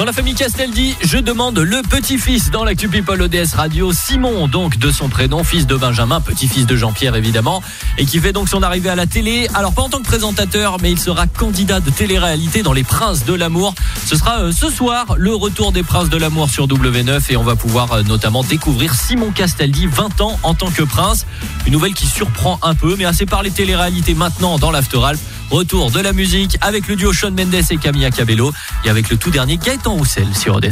Dans la famille Castaldi, je demande le petit-fils dans l'actu People ODS Radio, Simon, donc de son prénom, fils de Benjamin, petit-fils de Jean-Pierre évidemment, et qui fait donc son arrivée à la télé. Alors pas en tant que présentateur, mais il sera candidat de télé-réalité dans Les Princes de l'amour. Ce sera ce soir le retour des Princes de l'amour sur W9 et on va pouvoir notamment découvrir Simon Castaldi, 20 ans en tant que prince. Une nouvelle qui surprend un peu, mais assez par les télé-réalités maintenant dans l'After-Alp. Retour de la musique avec le duo Shawn Mendes et Camilla Cabello et avec le tout dernier Gaëtan Roussel sur ODS.